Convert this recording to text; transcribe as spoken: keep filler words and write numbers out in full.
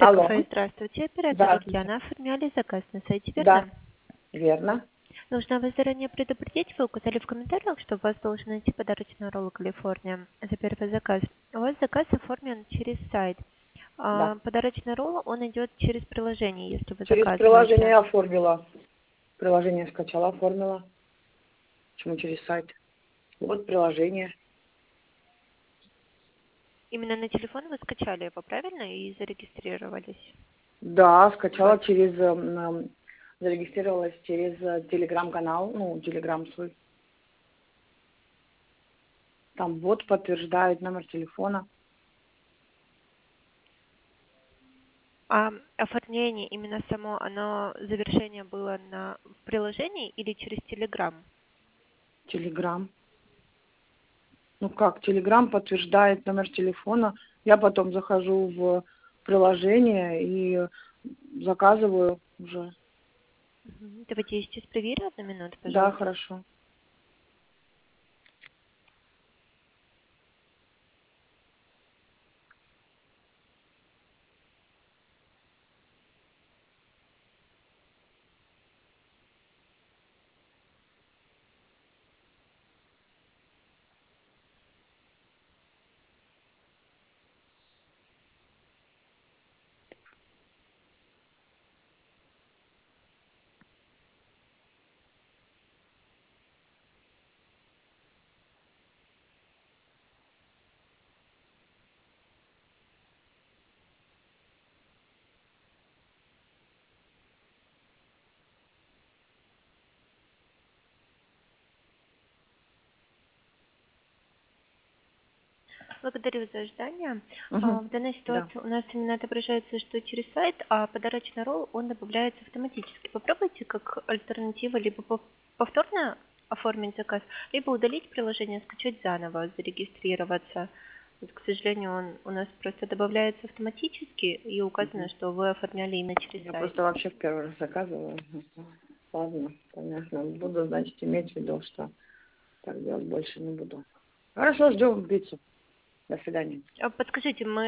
Алло. кафе, здравствуйте. Оператор Здравствуйте. Ульяна. Оформляли заказ на сайте, Да, верно? верно. Нужно вас заранее предупредить. Вы указали в комментариях, что у вас должен найти подарочная ролл Калифорния за первый заказ. У вас заказ оформлен через сайт. Да. А подарочный ролл, он идет через приложение, если вы Через приложение заказываете. я оформила. Приложение скачала, оформила. Почему через сайт? Вот приложение. Именно на телефон вы скачали его, правильно? И зарегистрировались. Да, У вас скачала через... эм, эм, зарегистрировалась через э, телеграм-канал, ну, телеграм свой. Там вот подтверждает номер телефона. А оформление именно само, оно, завершение было на в приложении или через Телеграм? Телеграм. Ну как, телеграм подтверждает номер телефона. Я потом захожу в приложение и заказываю уже. Мгм. Давайте я сейчас проверю одну минуту, Да, пожалуйста. хорошо. Благодарю за ожидание. А, Угу. В данной Да. ситуации у нас именно отображается, что через сайт, а подарочный ролл, он добавляется автоматически. Попробуйте как альтернатива либо пов- повторно оформить заказ, либо удалить приложение, скачать заново, зарегистрироваться. Вот, к сожалению, он у нас просто добавляется автоматически и указано, Мгм. что вы оформляли именно через Я сайт. просто вообще в первый раз заказывала. Ладно, понятно. Буду, значит, иметь в виду, что так делать больше не буду. Хорошо, ждем пиццу. До свидания. А подскажите, мы